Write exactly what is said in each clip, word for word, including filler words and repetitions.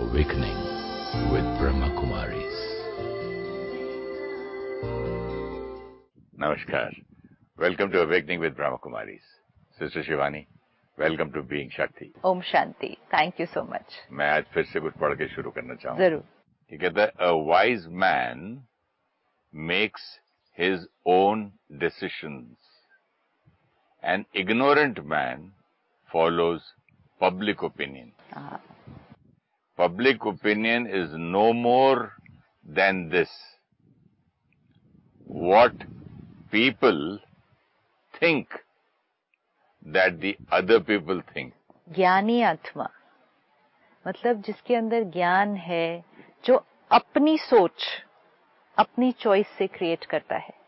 Awakening with Brahma Kumaris. Namaskar. Welcome to Awakening with Brahma Kumaris. Sister Shivani, welcome to Being Shakti. Om Shanti. Thank you so much. मैं आज फिर से कुछ पढ़ के शुरू करना चाहूँगा। जरूर। ये कहता है, A wise man makes his own decisions. An ignorant man follows public opinion. हाँ। Public opinion is no more than this. What people think that the other people think. ज्ञानी आत्मा मतलब जिसके अंदर ज्ञान है, जो अपनी सोच अपनी चॉइस से क्रिएट करता है।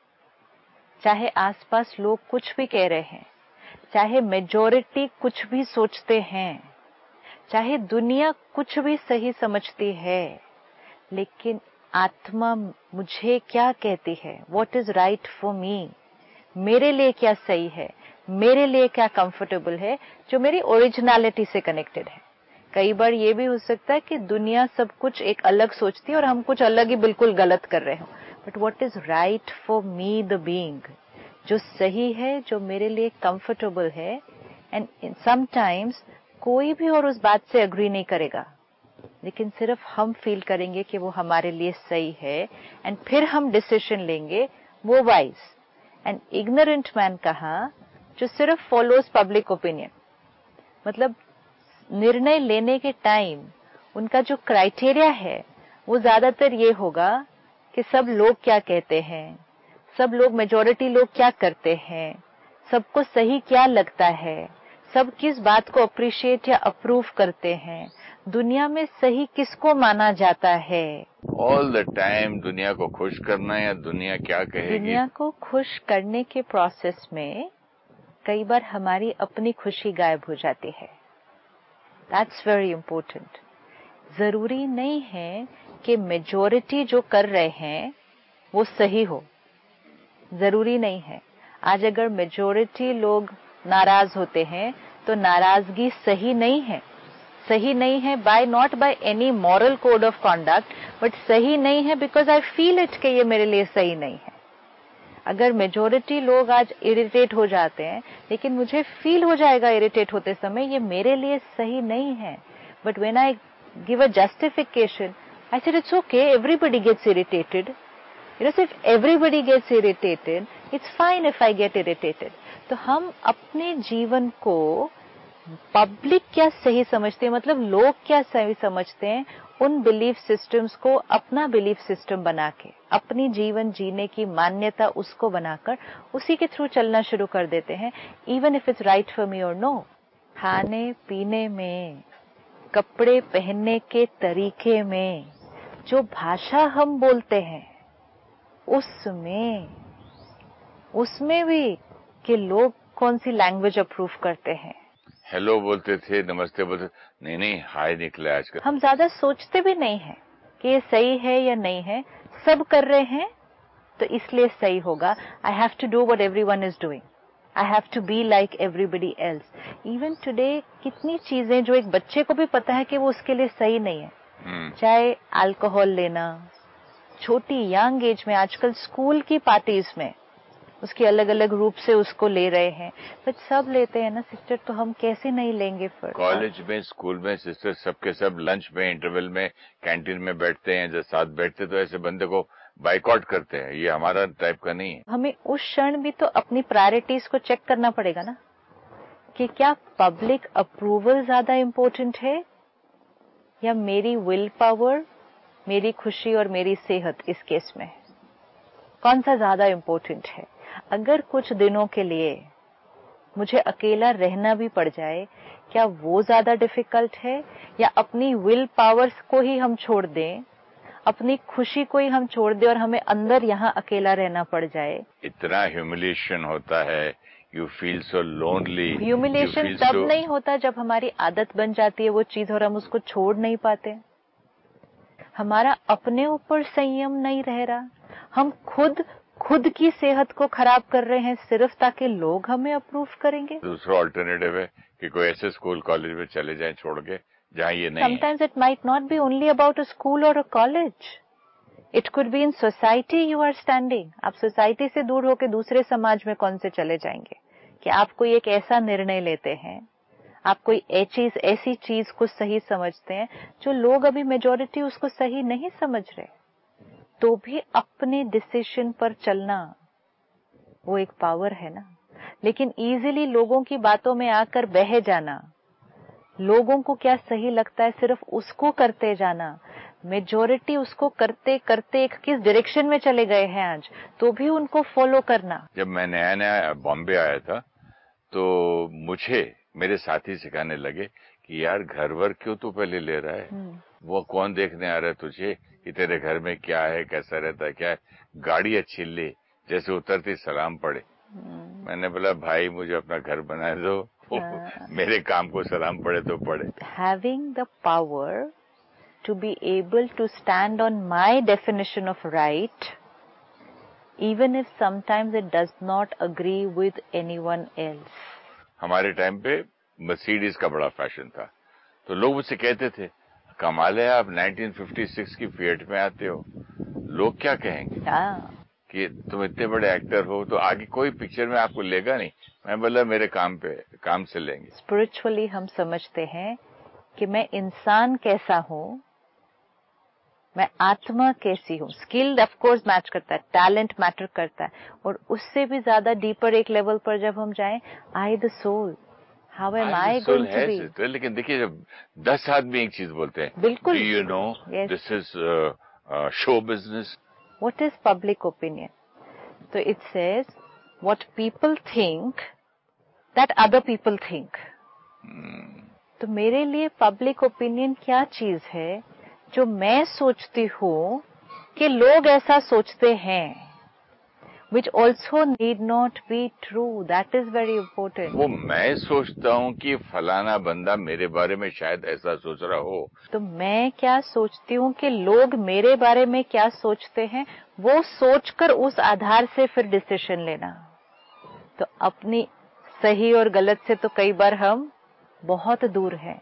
चाहे आसपास लोग कुछ भी कह रहे हैं, चाहे मेजॉरिटी कुछ भी सोचते हैं, चाहे दुनिया कुछ भी सही समझती है, लेकिन आत्मा मुझे क्या कहती है, what is right for me, मेरे लिए क्या सही है, मेरे लिए क्या कंफर्टेबल है, जो मेरी ओरिजिनलिटी से कनेक्टेड है। कई बार ये भी हो सकता है कि दुनिया सब कुछ एक अलग सोचती है और हम कुछ अलग ही बिल्कुल गलत कर रहे हो, but what is right for me the being, जो सही है, जो मेरे लिए कंफर्टेबल है। एंड समटाइम्स कोई भी और उस बात से एग्री नहीं करेगा, लेकिन सिर्फ हम फील करेंगे कि वो हमारे लिए सही है, एंड फिर हम डिसीजन लेंगे, वो वाइज। एंड इग्नोरेंट मैन कहा, जो सिर्फ फॉलोज पब्लिक ओपिनियन, मतलब निर्णय लेने के टाइम उनका जो क्राइटेरिया है वो ज्यादातर ये होगा कि सब लोग क्या कहते हैं, सब लोग मेजॉरिटी लोग क्या करते हैं, सबको सही क्या लगता है, सब किस बात को अप्रिशिएट या अप्रूव करते हैं, दुनिया में सही किसको माना जाता है। ऑल द टाइम दुनिया को खुश करना या दुनिया क्या कहेगी। दुनिया को खुश करने के प्रोसेस में कई बार हमारी अपनी खुशी गायब हो जाती है। That's very important. जरूरी नहीं है कि मेजॉरिटी जो कर रहे हैं वो सही हो, जरूरी नहीं है। आज अगर मेजॉरिटी लोग नाराज होते हैं तो नाराजगी सही नहीं है। सही नहीं है by not by any moral code of conduct, but सही नहीं है बिकॉज आई फील इट कि ये मेरे लिए सही नहीं है। अगर मेजॉरिटी लोग आज इरिटेट हो जाते हैं, लेकिन मुझे फील हो जाएगा इरिटेट होते समय ये मेरे लिए सही नहीं है, but when I give a justification, I said it's okay, everybody gets irritated, you know, so if everybody gets irritated, it's fine if I get irritated. तो हम अपने जीवन को पब्लिक क्या सही समझते हैं, मतलब लोग क्या सही समझते हैं, उन बिलीफ सिस्टम्स को अपना बिलीफ सिस्टम बना के, अपनी जीवन जीने की मान्यता उसको बनाकर उसी के थ्रू चलना शुरू कर देते हैं, even if it's right for me और नो। खाने पीने में, कपड़े पहनने के तरीके में, जो भाषा हम बोलते हैं उसमें उसमें भी कि लोग कौन सी लैंग्वेज अप्रूव करते हैं। हेलो बोलते थे, नमस्ते बोलते थे, नहीं नहीं हाय निकला आजकल। हम ज्यादा सोचते भी नहीं है कि ये सही है या नहीं है, सब कर रहे हैं तो इसलिए सही होगा। I have to do what everyone is doing, I have to be like everybody else. Even today कितनी चीजें जो एक बच्चे को भी पता है कि वो उसके लिए सही नहीं है, hmm. चाहे अल्कोहल लेना, छोटी यंग एज में आजकल स्कूल की पार्टीज में उसके अलग अलग रूप से उसको ले रहे हैं, बट सब लेते हैं ना सिस्टर, तो हम कैसे नहीं लेंगे फिर। कॉलेज में, स्कूल में सिस्टर सबके सब लंच में, इंटरवल में, कैंटीन में बैठते हैं, जब साथ बैठते तो ऐसे बंदे को बाइकआउट करते हैं। ये हमारा टाइप का नहीं है। हमें उस क्षण भी तो अपनी प्रायोरिटीज को चेक करना पड़ेगा ना, कि क्या पब्लिक अप्रूवल ज्यादा इम्पोर्टेंट है या मेरी विल पावर, मेरी खुशी और मेरी सेहत। इस केस में कौन सा ज्यादा इम्पोर्टेंट है। अगर कुछ दिनों के लिए मुझे अकेला रहना भी पड़ जाए, क्या वो ज्यादा डिफिकल्ट है, या अपनी विल पावर्स को ही हम छोड़ दें, अपनी खुशी को ही हम छोड़ दें और हमें अंदर यहाँ अकेला रहना पड़ जाए। इतना ह्यूमिलिएशन होता है, you feel so lonely. Humiliation तब so... नहीं होता जब हमारी आदत बन जाती है वो चीज और हम उसको छोड़ नहीं पाते। हमारा अपने ऊपर संयम नहीं रह रहा, हम खुद खुद की सेहत को खराब कर रहे हैं सिर्फ ताकि लोग हमें अप्रूव करेंगे। दूसरा अल्टरनेटिव है कि कोई ऐसे स्कूल कॉलेज में चले जाएं छोड़ के जहाँ ये नहीं Sometimes it might not be only about a school or a college. It could be in society you are standing. आप सोसाइटी से दूर होकर दूसरे समाज में कौन से चले जाएंगे कि आप कोई एक ऐसा निर्णय लेते हैं, आप कोई ऐसी ऐसी चीज को सही समझते हैं जो लोग अभी मेजॉरिटी उसको सही नहीं समझ रहे, तो भी अपने डिसीजन पर चलना वो एक पावर है ना। लेकिन इजीली लोगों की बातों में आकर बह जाना, लोगों को क्या सही लगता है सिर्फ उसको करते जाना, मेजॉरिटी उसको करते करते एक किस डायरेक्शन में चले गए हैं आज, तो भी उनको फॉलो करना। जब मैं नया नया बॉम्बे आया था तो मुझे मेरे साथी सिखाने लगे कि यार घर वर क्यों तू पहले ले रहा है, वो कौन देखने आ रहा है तुझे कि तेरे घर में क्या है, कैसा रहता है, क्या है, गाड़ी अच्छी ले, जैसे उतरती सलाम पड़े। मैंने बोला भाई मुझे अपना घर बना दो, मेरे काम को सलाम पड़े तो पड़े। Having the power to be able to stand on my definition of right, even if sometimes it does not agree with anyone else. हमारे टाइम पे मर्सिडीज का बड़ा फैशन था, तो लोग मुझसे कहते थे कमाल है आप नाइनटीन फिफ्टी सिक्स की फिएट में आते हो, लोग क्या कहेंगे कि तुम इतने बड़े एक्टर हो, तो आगे कोई पिक्चर में आपको लेगा नहीं। मैं बोला मेरे काम पे काम से लेंगे। स्पिरिचुअली हम समझते हैं कि मैं इंसान कैसा हूँ, मैं आत्मा कैसी हूँ। स्किल ऑफ कोर्स मैच करता है, टैलेंट मैटर करता है, और उससे भी ज्यादा डीपर एक लेवल पर जब हम जाएं, I the soul, how am I going to be. लेकिन देखिए जब दस आदमी एक चीज बोलते हैं, बिल्कुल, do you know this is show business, what is public opinion. तो it says what people think that other people think. तो मेरे लिए पब्लिक ओपिनियन क्या चीज है जो मैं सोचती हूँ कि लोग ऐसा सोचते हैं, which also need not be true. That is very important. वो मैं सोचता हूँ कि फलाना बंदा मेरे बारे में शायद ऐसा सोच रहा हो, तो मैं क्या सोचती हूँ कि लोग मेरे बारे में क्या सोचते हैं, वो सोचकर उस आधार से फिर डिसीजन लेना। तो अपनी सही और गलत से तो कई बार हम बहुत दूर हैं।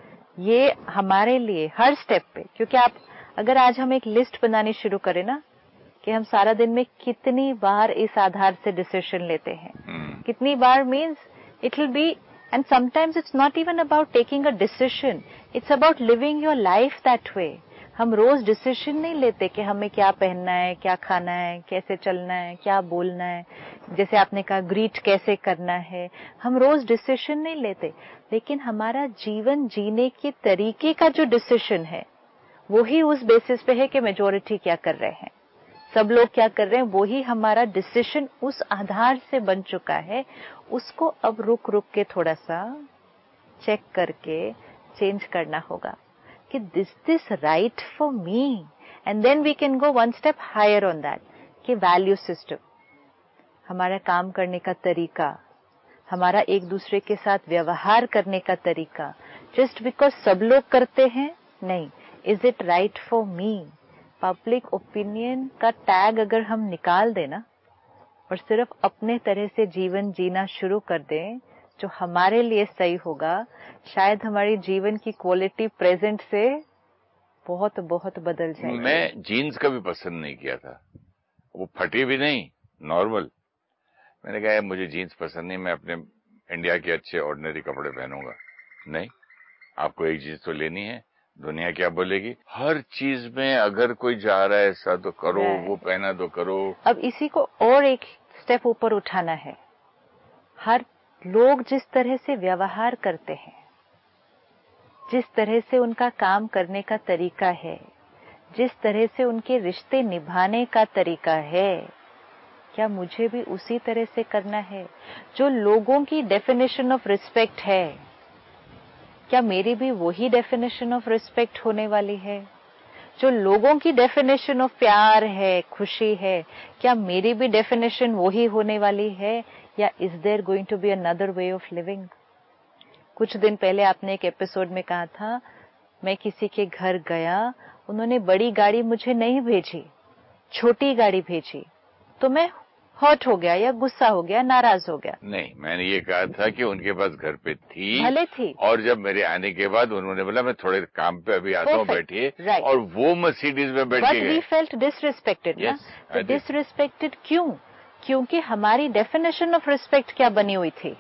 ये हमारे लिए हर स्टेप पे, क्योंकि आप अगर आज हम एक लिस्ट बनानी शुरू करें ना कि हम सारा दिन में कितनी बार इस आधार से डिसीजन लेते हैं, hmm. कितनी बार means it will be, and sometimes it's not even about taking a decision, it's about living your life that way. हम रोज डिसीजन नहीं लेते कि हमें क्या पहनना है, क्या खाना है, कैसे चलना है, क्या बोलना है, जैसे आपने कहा ग्रीट कैसे करना है, हम रोज डिसीजन नहीं लेते, लेकिन हमारा जीवन जीने के तरीके का जो डिसीजन है वो ही उस बेसिस पे है कि मेजॉरिटी क्या कर रहे हैं, सब लोग क्या कर रहे हैं, वो ही हमारा डिसीजन उस आधार से बन चुका है। उसको अब रुक रुक के थोड़ा सा चेक करके चेंज करना होगा कि this this right for me, and then we can go one step higher on that कि वैल्यू सिस्टम, हमारा काम करने का तरीका, हमारा एक दूसरे के साथ व्यवहार करने का तरीका, जस्ट बिकॉज सब लोग करते हैं नहीं, is it right for me. Public opinion का टैग अगर हम निकाल दें ना और सिर्फ अपने तरह से जीवन जीना शुरू कर दें जो हमारे लिए सही होगा, शायद हमारी जीवन की क्वालिटी प्रेजेंट से बहुत बहुत बदल जाएगी। मैं जीन्स कभी पसंद नहीं किया था, वो फटी भी नहीं, नॉर्मल। मैंने कहा मुझे जीन्स पसंद नहीं, मैं अपने इंडिया के अच्छे ऑर्डिनरी कपड़े पहनूंगा। नहीं, आपको एक जीन्स तो लेनी है, दुनिया क्या बोलेगी। हर चीज में अगर कोई जा रहा है ऐसा तो करो, वो पहना तो करो। अब इसी को और एक स्टेप ऊपर उठाना है। हर लोग जिस तरह से व्यवहार करते हैं, जिस तरह से उनका काम करने का तरीका है, जिस तरह से उनके रिश्ते निभाने का तरीका है, क्या मुझे भी उसी तरह से करना है? जो लोगों की डेफिनेशन ऑफ रिस्पेक्ट है, क्या मेरी भी वही डेफिनेशन ऑफ रिस्पेक्ट होने वाली है? जो लोगों की डेफिनेशन ऑफ प्यार है, खुशी है, क्या मेरी भी डेफिनेशन वही होने वाली है, या is there going to be another way of living? कुछ दिन पहले आपने एक एपिसोड में कहा था, मैं किसी के घर गया, उन्होंने बड़ी गाड़ी मुझे नहीं भेजी, छोटी गाड़ी भेजी, तो मैं हर्ट हो गया या गुस्सा हो गया, नाराज हो गया। नहीं, मैंने ये कहा था कि उनके पास घर पे थी, भले थी, और जब मेरे आने के बाद उन्होंने बोला मैं थोड़े काम पे अभी आता हूँ, बैठिए, right. और वो मर्सिडीज में बैठ के गए। बट वी फेल्ट डिसरिस्पेक्टेड ना, तो डिसरिस्पेक्टेड क्यों? क्योंकि हमारी डेफिनेशन ऑफ रिस्पेक्ट क्या बनी हुई थी?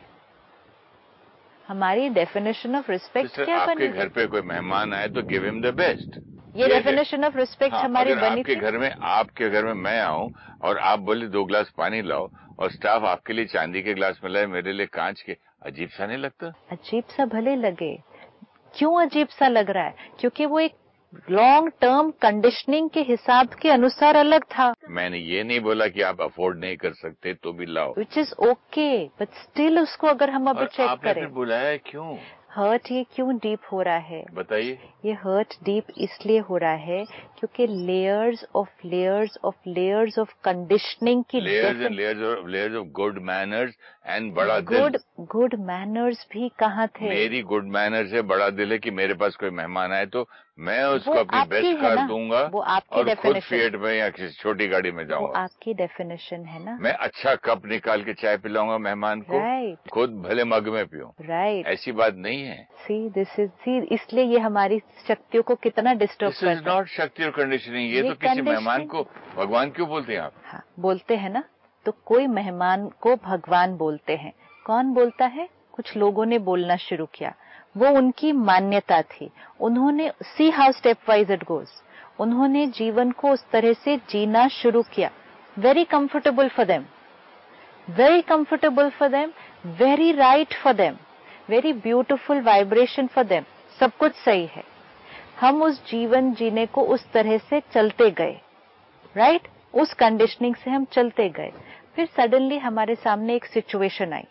हमारी डेफिनेशन ऑफ रिस्पेक्ट क्या बनी? आपके घर पे कोई मेहमान आए तो गिव हिम द बेस्ट, ये डेफिनेशन ऑफ रिस्पेक्ट हमारी बनी थी। घर में आपके घर में मैं आऊं और आप बोले दो ग्लास पानी लाओ और स्टाफ आपके लिए चांदी के ग्लास में लाए, मेरे लिए कांच के, अजीब सा नहीं लगता? अजीब सा भले लगे, क्यों अजीब सा लग रहा है? क्योंकि वो एक लॉन्ग टर्म कंडीशनिंग के हिसाब के अनुसार अलग था। मैंने ये नहीं बोला कि आप अफोर्ड नहीं कर सकते तो भी लाओ, which is okay, but still उसको अगर हम अभी चेक आपने करें, फिर बुलाया क्यों? हर्ट ये क्यों डीप हो रहा है? बताइए। ये हर्ट डीप इसलिए हो रहा है क्योंकि layers of layers of layers of conditioning की layers and layers of layers of good manners and बड़ा गुड दिल। गुड मैनर्स भी कहाँ थे? मेरी गुड मैनर्स है, बड़ा दिल है कि मेरे पास कोई मेहमान आए तो मैं उसको अपनी बेस्ट कार दूंगा, वो आपकी और खुद डेफिनेशन, फिएट में या किसी छोटी गाड़ी में जाऊंगा। वो आपकी डेफिनेशन है ना। मैं अच्छा कप निकाल के चाय पिलाऊंगा मेहमान को, राइट, खुद भले मग में पीऊं। राइट, ऐसी बात नहीं है। सी दिस इज सी इसलिए ये हमारी शक्तियों को कितना डिस्टर्ब करता है। दिस इज नॉट शक्ति और कंडीशनिंग। ये, ये तो किसी मेहमान को भगवान क्यों बोलते हैं आप? हाँ, बोलते हैं ना, तो कोई मेहमान को भगवान बोलते हैं। कौन बोलता है? कुछ लोगों ने बोलना शुरू किया, वो उनकी मान्यता थी। उन्होंने see how step wise it goes, उन्होंने जीवन को उस तरह से जीना शुरू किया। Very comfortable for them, very comfortable for them, very right for them, very beautiful vibration for them, सब कुछ सही है। हम उस जीवन जीने को उस तरह से चलते गए, राइट right? उस कंडीशनिंग से हम चलते गए। फिर सडनली हमारे सामने एक सिचुएशन आई,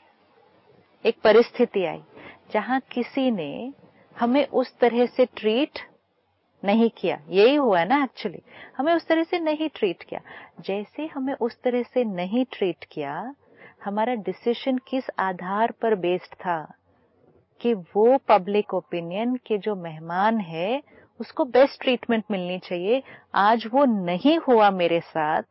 एक परिस्थिति आई, जहां किसी ने हमें उस तरह से ट्रीट नहीं किया। यही हुआ ना, एक्चुअली हमें उस तरह से नहीं ट्रीट किया। जैसे हमें उस तरह से नहीं ट्रीट किया, हमारा डिसीजन किस आधार पर बेस्ड था कि वो पब्लिक ओपिनियन के जो मेहमान है उसको बेस्ट ट्रीटमेंट मिलनी चाहिए। आज वो नहीं हुआ मेरे साथ,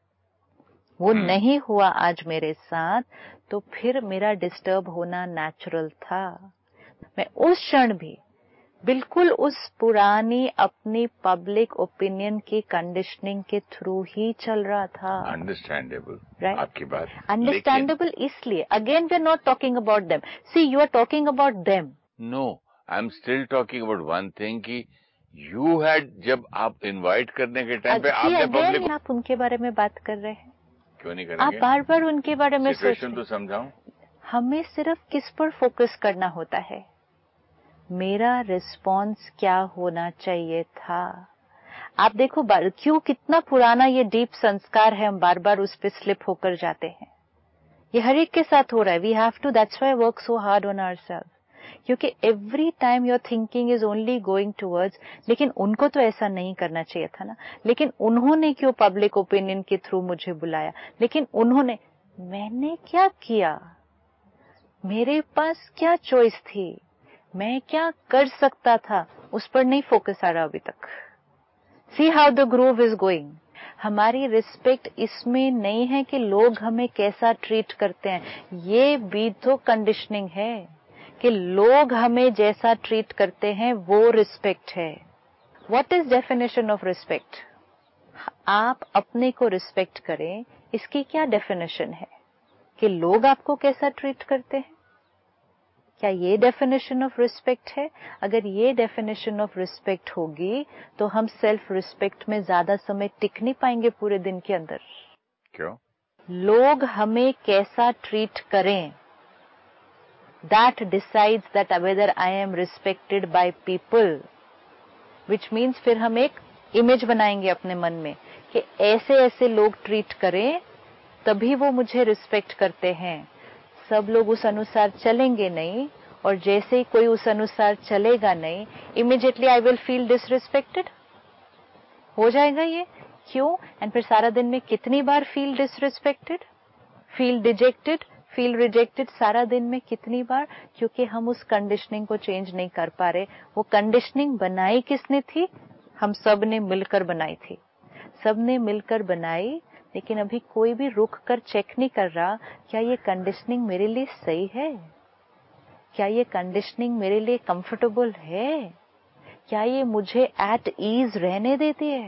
वो नहीं हुआ आज मेरे साथ, तो फिर मेरा डिस्टर्ब होना नेचुरल था। मैं उस क्षण भी बिल्कुल उस पुरानी अपनी पब्लिक ओपिनियन की कंडीशनिंग के थ्रू ही चल रहा था। अंडरस्टैंडेबल, राइट, आपकी बात अंडरस्टैंडेबल। इसलिए again we are not talking about them, see you are talking about them. No, I am still talking about one thing कि यू हैड, जब आप इनवाइट करने के टाइम पे आपने पब्लिक, आप उनके बारे में बात कर रहे हैं, क्यों नहीं करेंगे? आप बार बार उनके बारे में सोच रहे हैं। तो समझाऊं, हमें सिर्फ किस पर फोकस करना होता है? मेरा रिस्पॉन्स क्या होना चाहिए था? आप देखो क्यों, कितना पुराना ये डीप संस्कार है, हम बार बार उस पर स्लिप होकर जाते हैं। ये हर एक के साथ हो रहा है। We have to, that's why work so hard on ourself, क्योंकि every time your thinking is only going towards, लेकिन उनको तो ऐसा नहीं करना चाहिए था ना। लेकिन उन्होंने क्यों पब्लिक ओपिनियन के थ्रू मुझे बुलाया? लेकिन उन्होंने, मैंने क्या किया? मेरे पास क्या चॉइस थी? मैं क्या कर सकता था? उस पर नहीं फोकस आ रहा अभी तक। See how the groove is going. हमारी रिस्पेक्ट इसमें नहीं है कि लोग हमें कैसा ट्रीट करते हैं, ये भी तो कंडीशनिंग है कि लोग हमें जैसा ट्रीट करते हैं वो रिस्पेक्ट है। What is definition of respect? आप अपने को रिस्पेक्ट करें, इसकी क्या डेफिनेशन है? कि लोग आपको कैसा ट्रीट करते हैं, क्या ये डेफिनेशन ऑफ रिस्पेक्ट है? अगर ये डेफिनेशन ऑफ रिस्पेक्ट होगी तो हम सेल्फ रिस्पेक्ट में ज्यादा समय टिक नहीं पाएंगे पूरे दिन के अंदर। क्यों? लोग हमें कैसा ट्रीट करें, that decides that whether I am respected by people, which means फिर हम एक इमेज बनाएंगे अपने मन में कि ऐसे ऐसे लोग ट्रीट करें तभी वो मुझे रिस्पेक्ट करते हैं। सब लोग उस अनुसार चलेंगे नहीं, और जैसे ही कोई उस अनुसार चलेगा नहीं, immediately I will feel disrespected. हो जाएगा ये, क्यों? एंड फिर सारा दिन में कितनी बार feel disrespected, feel dejected, feel rejected, सारा दिन में कितनी बार? क्योंकि हम उस कंडीशनिंग को चेंज नहीं कर पा रहे। वो कंडीशनिंग बनाई किसने थी? हम सब ने मिलकर बनाई थी। सब ने मिलकर बनाई लेकिन अभी कोई भी रुक कर चेक नहीं कर रहा क्या ये कंडीशनिंग मेरे लिए सही है, क्या ये कंडीशनिंग मेरे लिए कंफर्टेबल है, क्या ये मुझे एट ईज रहने देती है।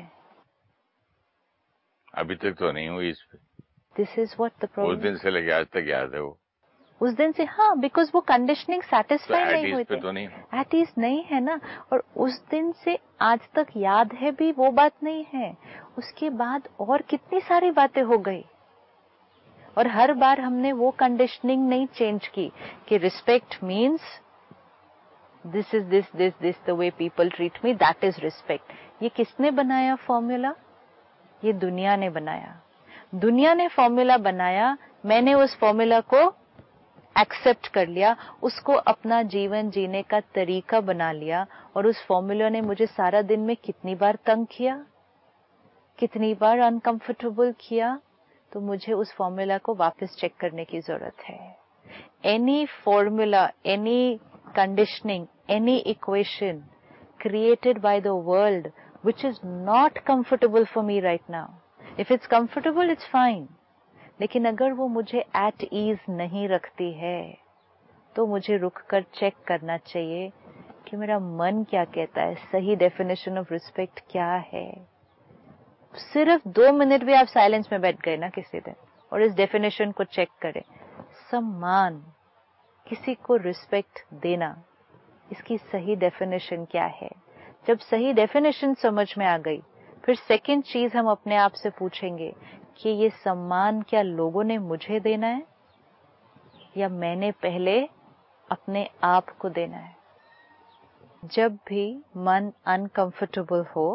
अभी तक तो नहीं हुई इस पे। This is what the problem. उस दिन से लेके आज तक याद है वो। उस दिन से, हाँ, बिकॉज वो कंडीशनिंग सेटिस्फाई तो नहीं हुई थी, तो नहीं एट ईज नहीं है ना। और उस दिन से आज तक याद है भी वो बात नहीं है, उसके बाद और कितनी सारी बातें हो गई और हर बार हमने वो कंडीशनिंग नहीं चेंज की कि respect means this is this this this the way people treat me, that is respect. ये किसने बनाया फॉर्मूला? ये दुनिया ने बनाया। दुनिया ने फॉर्मूला बनाया, मैंने उस फॉर्मूला को एक्सेप्ट कर लिया, उसको अपना जीवन जीने का तरीका बना लिया और उस फॉर्मूला ने मुझे सारा दिन में कितनी बार तंग किया, कितनी बार अनकंफर्टेबल किया। तो मुझे उस फॉर्मूला को वापस चेक करने की जरूरत है। Any formula, any conditioning, any equation created by the world which is not comfortable for me right now. If it's comfortable, it's fine. लेकिन अगर वो मुझे at ease नहीं रखती है तो मुझे रुक कर चेक करना चाहिए कि मेरा मन क्या कहता है, सही डेफिनेशन ऑफ रिस्पेक्ट क्या है। सिर्फ दो मिनट भी आप साइलेंस में बैठ गए ना किसी दिन और इस डेफिनेशन को चेक करें, सम्मान, किसी को रिस्पेक्ट देना, इसकी सही डेफिनेशन क्या है। जब सही डेफिनेशन समझ में आ गई, फिर सेकंड चीज हम अपने आप से पूछेंगे कि ये सम्मान क्या लोगों ने मुझे देना है या मैंने पहले अपने आप को देना है। जब भी मन अनकंफर्टेबल हो,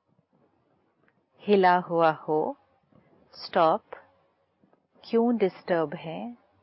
हिला हुआ हो, स्टॉप, क्यों डिस्टर्ब है,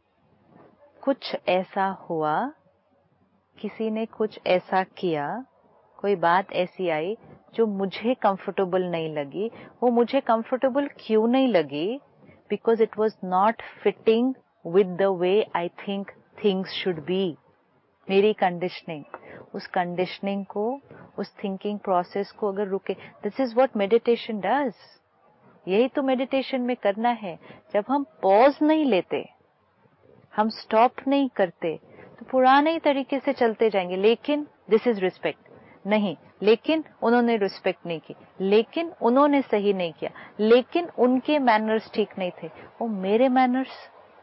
कुछ ऐसा हुआ, किसी ने कुछ ऐसा किया, कोई बात ऐसी आई जो मुझे कंफर्टेबल नहीं लगी। वो मुझे कंफर्टेबल क्यों नहीं लगी? Because it was not fitting with the way I think things should be. मेरी कंडीशनिंग, उस कंडीशनिंग को, उस थिंकिंग प्रोसेस को अगर रुके, this is what meditation does. यही तो मेडिटेशन में करना है। जब हम पॉज नहीं लेते, हम स्टॉप नहीं करते, तो पुराने तरीके से चलते जाएंगे। लेकिन दिस इज रिस्पेक्ट नहीं, लेकिन उन्होंने रिस्पेक्ट नहीं की, लेकिन उन्होंने सही नहीं किया, लेकिन उनके मैनर्स ठीक नहीं थे। वो मेरे मैनर्स,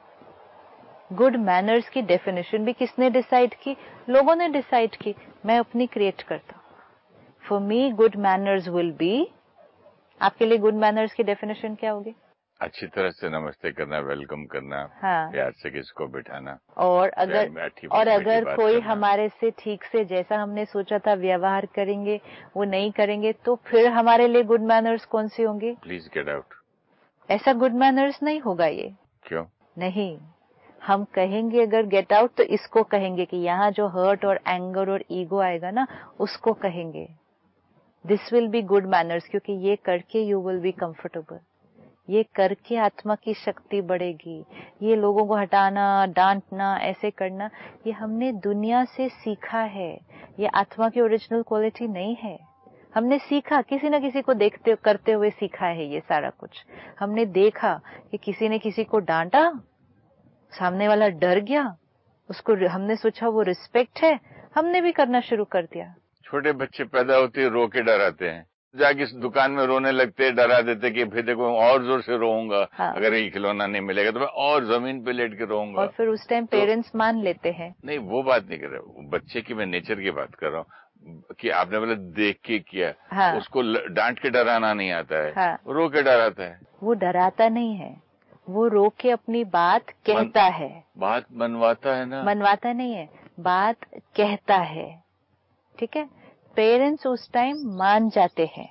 गुड मैनर्स की डेफिनेशन भी किसने डिसाइड की? लोगों ने डिसाइड की, मैं अपनी क्रिएट करता हूं। For me good manners will be, आपके लिए गुड मैनर्स की डेफिनेशन क्या होगी? अच्छी तरह से नमस्ते करना, वेलकम करना, हाँ, प्यार से किसको बिठाना, और अगर और अगर कोई हमारे से ठीक से जैसा हमने सोचा था व्यवहार करेंगे, वो नहीं करेंगे, तो फिर हमारे लिए गुड मैनर्स कौन सी होंगी? Please get out. ऐसा गुड मैनर्स नहीं होगा ये। क्यों नहीं? हम कहेंगे अगर गेट आउट तो इसको कहेंगे कि यहाँ जो हर्ट और एंगर और ईगो आएगा ना, उसको कहेंगे this will be good manners, क्योंकि ये करके यू विल बी कंफर्टेबल, ये करके आत्मा की शक्ति बढ़ेगी। ये लोगों को हटाना, डांटना, ऐसे करना, ये हमने दुनिया से सीखा है। ये आत्मा की ओरिजिनल क्वालिटी नहीं है। हमने सीखा, किसी न किसी को देखते करते हुए सीखा है ये सारा कुछ। हमने देखा कि किसी ने किसी को डांटा, सामने वाला डर गया, उसको हमने सोचा वो रिस्पेक्ट है, हमने भी करना शुरू कर दिया। छोटे बच्चे पैदा होते रो के डराते हैं, जाके इस दुकान में रोने लगते, डरा देते कि फिर देखो और जोर से रोऊंगा, हाँ। अगर ये खिलौना नहीं मिलेगा तो मैं और जमीन पे लेट के रोऊंगा। और फिर उस टाइम तो, पेरेंट्स मान लेते हैं। नहीं, वो बात नहीं कर रहा, बच्चे की मैं नेचर की बात कर रहा हूँ कि आपने बोला देख के किया, हाँ। उसको डांट के डराना नहीं आता है, हाँ। रो के डराता है। वो डराता नहीं है, वो रो के अपनी बात कहता मन, है। बात मनवाता है ना, मनवाता नहीं है, बात कहता है। ठीक है, पेरेंट्स उस टाइम मान जाते हैं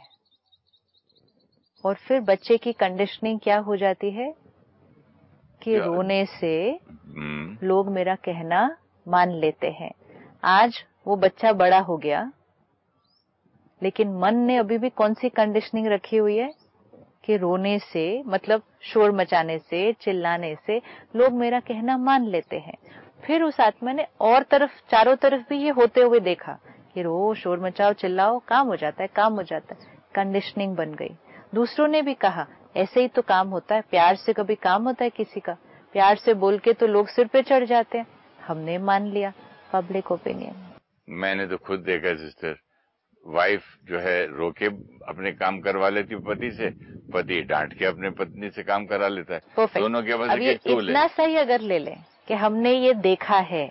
और फिर बच्चे की कंडीशनिंग क्या हो जाती है कि रोने से लोग मेरा कहना मान लेते हैं। आज वो बच्चा बड़ा हो गया, लेकिन मन ने अभी भी कौन सी कंडीशनिंग रखी हुई है कि रोने से, मतलब शोर मचाने से, चिल्लाने से लोग मेरा कहना मान लेते हैं। फिर उस आत्मा ने और तरफ, चारों तरफ भी ये होते हुए देखा कि रो, शोर मचाओ, चिल्लाओ, काम हो जाता है, काम हो जाता है। कंडीशनिंग बन गई। दूसरों ने भी कहा ऐसे ही तो काम होता है, प्यार से कभी काम होता है किसी का? प्यार से बोल के तो लोग सिर पे चढ़ जाते हैं, हमने मान लिया पब्लिक ओपिनियन। मैंने तो खुद देखा सिस्टर, वाइफ जो है रोके अपने काम करवा लेती पति से, पति डांट के अपने पत्नी से काम करा लेता है। Perfect. दोनों के अब ये टूल है। इतना सही अगर ले लें कि हमने ये देखा है,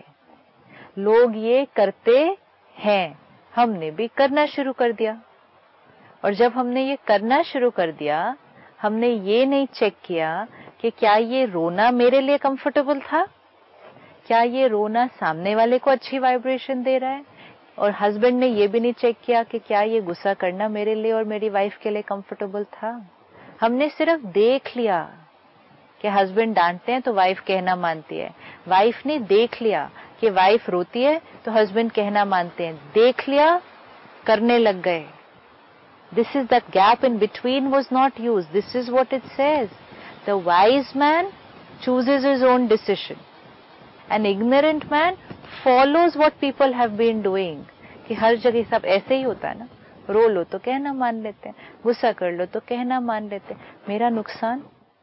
लोग ये करते हैं, हमने भी करना शुरू कर दिया, और जब हमने ये करना शुरू कर दिया, हमने ये नहीं चेक किया कि क्या ये रोना मेरे लिए कंफर्टेबल था, क्या ये रोना सामने वाले को अच्छी वाइब्रेशन दे रहा है, और हस्बैंड ने ये भी नहीं चेक किया कि क्या ये गुस्सा करना मेरे लिए और मेरी वाइफ के लिए कंफर्टेबल था। हमने सिर्फ देख लिया कि हस्बैंड डांटते हैं तो वाइफ कहना मानती है, वाइफ ने देख लिया कि वाइफ रोती है तो हस्बैंड कहना मानते हैं, देख लिया, करने लग गए। This is that gap in between was not used. This is what it says. The wise man chooses his own decision. An ignorant man follows what people have been doing. कि हर जगह सब ऐसे ही होता है ना, रो लो तो कहना मान लेते हैं, गुस्सा कर लो तो कहना मान लेते हैं, मेरा नुकसान।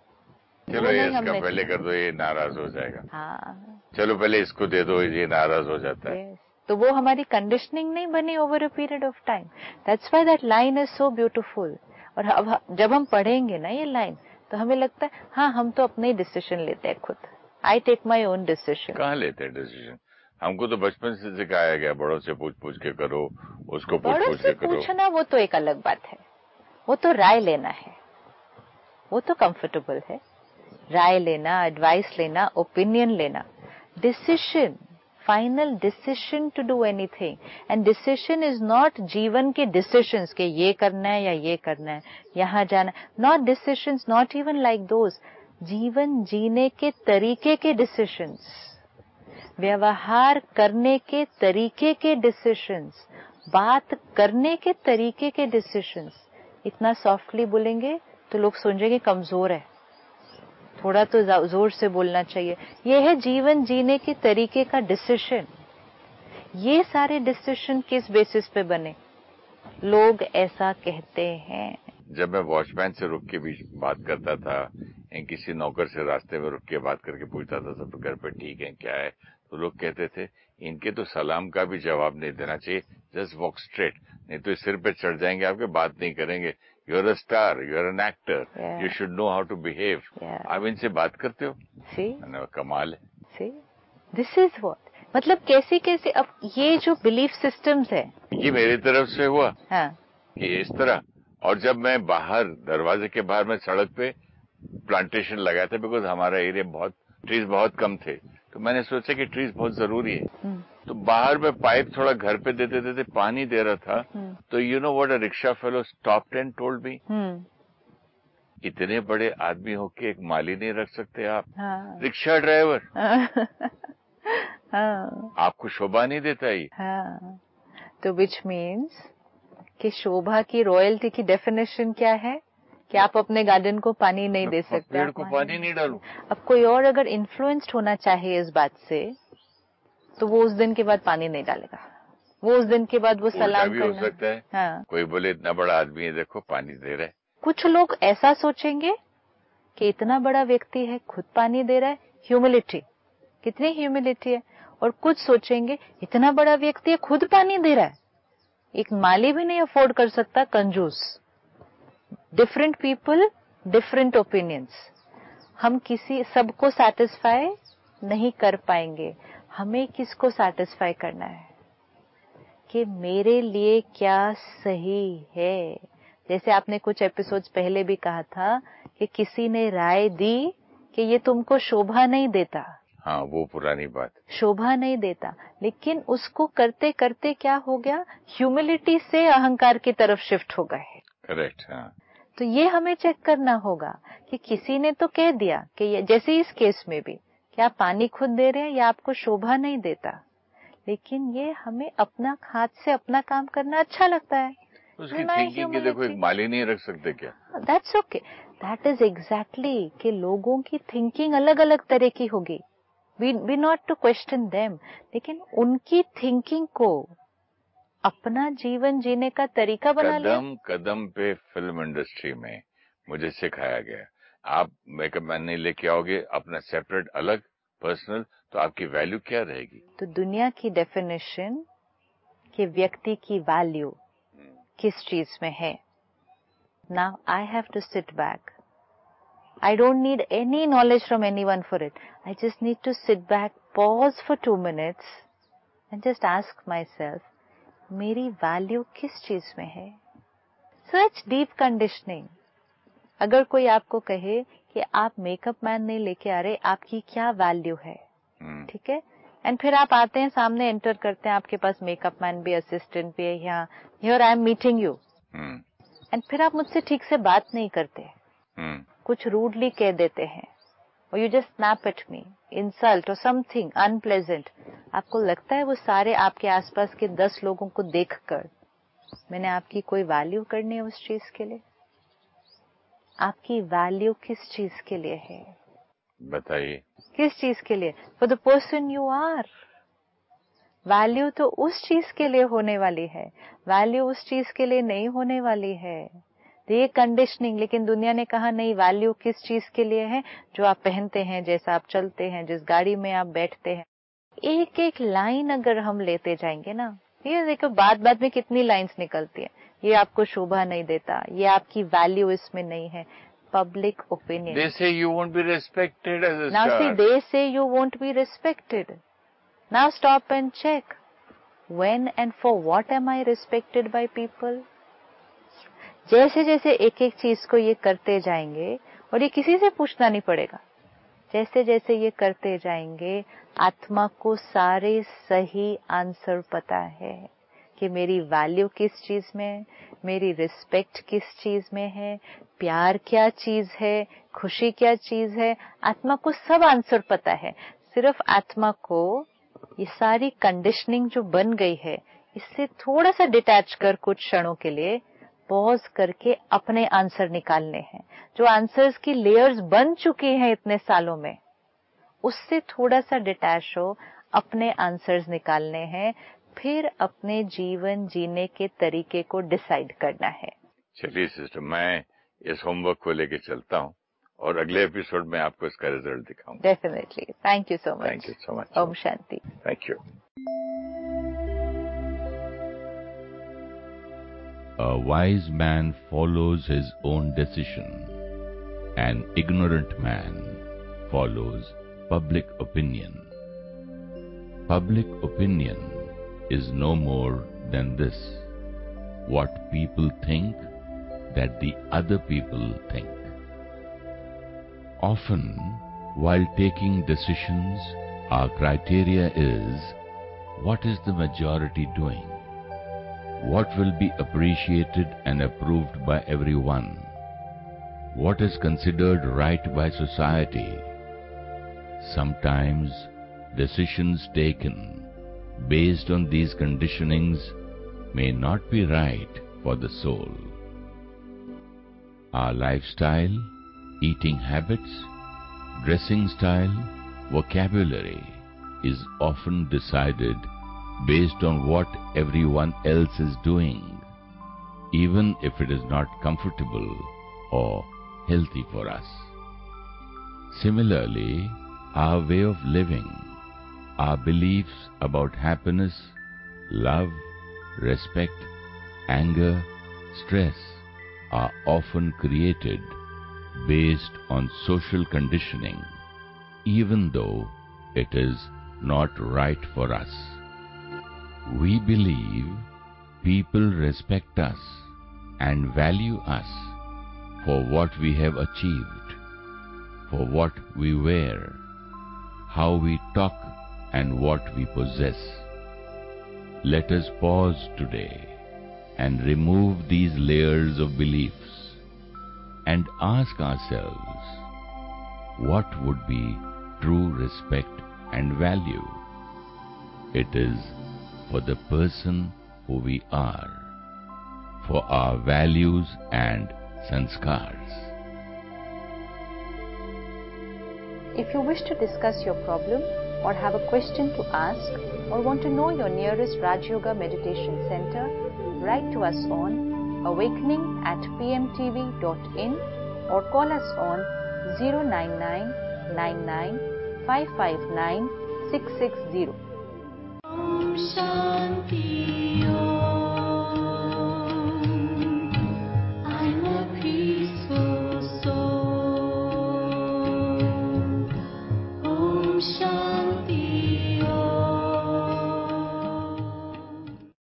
चलो ये इसका पहले कर दो, ये नाराज हो जाएगा। हाँ, चलो पहले इसको दे दो, ये नाराज हो जाता है। yes. तो वो हमारी कंडीशनिंग नहीं बनी over a period of time. That's why that line is so beautiful. और अब जब हम पढ़ेंगे ना ये लाइन, तो हमें लगता है हाँ, हम तो अपने ही डिसीजन लेते हैं खुद। I take my own decision. कहाँ लेते हैं डिसीजन? हमको तो बचपन से सिखाया गया, बड़ों से पूछ पूछ के करो, उसको पूछ पूछ के करो। पूछना वो तो एक अलग बात है, वो तो राय लेना है, वो तो कंफर्टेबल है। राय लेना, एडवाइस लेना, ओपिनियन लेना, decision, final decision to do anything. And decision is not जीवन के डिसीजंस के ये करना है या ये करना है, यहाँ जाना, not decisions, not even like those. जीवन जीने के तरीके के डिसीजंस, व्यवहार करने के तरीके के डिसीजंस, बात करने के तरीके के डिसीजंस। इतना सॉफ्टली बोलेंगे तो लोग सोचेंगे कमजोर है, थोड़ा तो जोर से बोलना चाहिए। ये है जीवन जीने के तरीके का डिसीजन। ये सारे डिसीजन किस बेसिस पे बने? लोग ऐसा कहते हैं। जब मैं वॉचमैन से रुक के भी बात करता था, या किसी नौकर से रास्ते में रुक के बात करके पूछता था सब घर पे ठीक है क्या है, तो लोग कहते थे इनके तो सलाम का भी जवाब नहीं देना चाहिए, जस्ट वॉक स्ट्रेट, नहीं तो सिर पे चढ़ जाएंगे आपके, बात नहीं करेंगे। You are a star, you are an actor, you should know how to behave. आप इनसे बात करते हो? See? मैंने कमाल है। See? This is what, मतलब कैसी कैसी, अब ये जो बिलीफ सिस्टम्स है, ये मेरी तरफ से हुआ। हाँ, कि इस तरह। और जब मैं बाहर दरवाजे के बाहर मैं सड़क पे प्लांटेशन लगाया था, बिकॉज हमारा एरिया बहुत ट्रीज बहुत कम थे, तो मैंने सोचा कि ट्रीज बहुत जरूरी है। तो बाहर में पाइप थोड़ा घर पे देते देते पानी दे रहा था, तो you know what a rickshaw fellow stopped and told me, इतने बड़े आदमी होके एक माली नहीं रख सकते आप? हाँ, रिक्शा ड्राइवर। हाँ, आपको शोभा नहीं देता ये? हाँ। तो विच मीन्स कि शोभा की, रॉयल्टी की डेफिनेशन क्या है कि आप अपने गार्डन को पानी नहीं दे सकते, पेड़ को पानी नहीं डालूं। अब कोई और अगर इन्फ्लुएंस्ड होना चाहे इस बात से, तो वो उस दिन के बाद पानी नहीं डालेगा, वो उस दिन के बाद वो सलाम भी करना हो सकता है। हाँ। कोई बोले इतना बड़ा आदमी है, देखो पानी दे रहा है। कुछ लोग ऐसा सोचेंगे कि इतना बड़ा व्यक्ति है, खुद पानी दे रहा है, ह्यूमिलिटी, कितनी ह्यूमिलिटी है। और कुछ सोचेंगे इतना बड़ा व्यक्ति है, खुद पानी दे रहा है, एक माली भी नहीं अफोर्ड कर सकता, कंजूस। Different people, different opinions. हम किसी सबको सैटिस्फाई नहीं कर पाएंगे। हमें किसको सैटिस्फाई करना है कि मेरे लिए क्या सही है। जैसे आपने कुछ एपिसोड्स पहले भी कहा था कि किसी ने राय दी कि ये तुमको शोभा नहीं देता। हाँ, वो पुरानी बात, शोभा नहीं देता, लेकिन उसको करते करते क्या हो गया, ह्यूमिलिटी से अहंकार की तरफ शिफ्ट हो गए। करेक्ट। हाँ, तो ये हमें चेक करना होगा कि किसी ने तो कह दिया कि ये, जैसे इस केस में भी, कि आप पानी खुद दे रहे हैं या आपको शोभा नहीं देता, लेकिन ये हमें अपना हाथ से अपना काम करना अच्छा लगता है। उसकी थिंकिंग के देखो एक माली नहीं रख सकते क्या? That's okay, that is exactly कि लोगों की थिंकिंग अलग अलग तरह की होगी। We we not to question them, लेकिन उनकी थिंकिंग को अपना जीवन जीने का तरीका बना लिया। कदम कदम पे फिल्म इंडस्ट्री में मुझे सिखाया गया। आप मेकअप मैन नहीं लेके आओगे अपना सेपरेट अलग पर्सनल, तो आपकी वैल्यू क्या रहेगी? तो दुनिया की डेफिनेशन कि व्यक्ति की वैल्यू किस चीज में है। Now I have to sit back. I don't need any knowledge from anyone for it. I just need to sit back, pause for two minutes and just ask myself, मेरी value किस चीज में है? Such deep conditioning. अगर कोई आपको कहे कि आप मेकअप मैन नहीं लेके आ रहे, आपकी क्या वैल्यू है, ठीक है, एंड फिर आप आते हैं सामने, एंटर करते हैं, आपके पास मेकअप मैन भी, असिस्टेंट भी है, यहाँ here I am meeting you, and फिर आप मुझसे ठीक से बात नहीं करते, hmm. कुछ रूडली कह देते हैं, और you just snap at me, insult और समथिंग अनप्लेजेंट। आपको लगता है वो सारे आपके आसपास के दस लोगों को देखकर मैंने आपकी कोई वैल्यू करनी है उस चीज के लिए? आपकी वैल्यू किस चीज के लिए है? बताइए। किस चीज के लिए? For the person you are. Value तो उस चीज के लिए होने वाली है, वैल्यू उस चीज के लिए नहीं होने वाली है। ये कंडीशनिंग, लेकिन दुनिया ने कहा नहीं, वैल्यू किस चीज के लिए है? जो आप पहनते हैं, जैसा आप चलते हैं, जिस गाड़ी में आप बैठते हैं। एक एक लाइन अगर हम लेते जाएंगे ना, ये देखो बात बात में कितनी लाइंस निकलती है, ये आपको शोभा नहीं देता, ये आपकी वैल्यू इसमें नहीं है। Public opinion. They say you won't be respected as a now star. see, they say you won't be respected. Now stop and check. When and for what am I respected by people? जैसे जैसे एक एक चीज को ये करते जाएंगे, और ये किसी से पूछना नहीं पड़ेगा, जैसे जैसे ये करते जाएंगे, आत्मा को सारे सही आंसर पता है कि मेरी वैल्यू किस चीज में है, मेरी रिस्पेक्ट किस चीज में है, प्यार क्या चीज है, खुशी क्या चीज है। आत्मा को सब आंसर पता है। सिर्फ आत्मा को ये सारी कंडीशनिंग जो बन गई है, इससे थोड़ा सा डिटैच कर कुछ क्षणों के लिए पॉज करके अपने आंसर निकालने हैं। जो आंसर्स की लेयर्स बन चुकी हैं इतने सालों में, उससे थोड़ा सा डिटैच हो, अपने आंसर्स निकालने हैं, फिर अपने जीवन जीने के तरीके को डिसाइड करना है। चलिए सिस्टर, मैं इस होमवर्क को लेके चलता हूँ और अगले एपिसोड में आपको इसका रिजल्ट दिखाऊंगा। Definitely. Thank you so much. Thank you so much. ओम शांति। Thank you. A wise man follows his own decision. An ignorant man follows public opinion. Public opinion is no more than this: what people think that the other people think. Often, while taking decisions, our criteria is, what is the majority doing? What will be appreciated and approved by everyone? What is considered right by society? Sometimes, decisions taken based on these conditionings may not be right for the soul. Our lifestyle, eating habits, dressing style, vocabulary is often decided based on what everyone else is doing, even if it is not comfortable or healthy for us. Similarly, our way of living, our beliefs about happiness, love, respect, anger, stress are often created based on social conditioning, even though it is not right for us. We believe people respect us and value us for what we have achieved, for what we wear, how we talk, and what we possess. Let us pause today and remove these layers of beliefs and ask ourselves, what would be true respect and value? It is for the person who we are, for our values and sanskars. If you wish to discuss your problem or have a question to ask or want to know your nearest Raj Yoga Meditation Center, write to us on awakening at p m t v dot in or call us on zero nine nine nine nine five five nine six six zero. Om Shanti Om.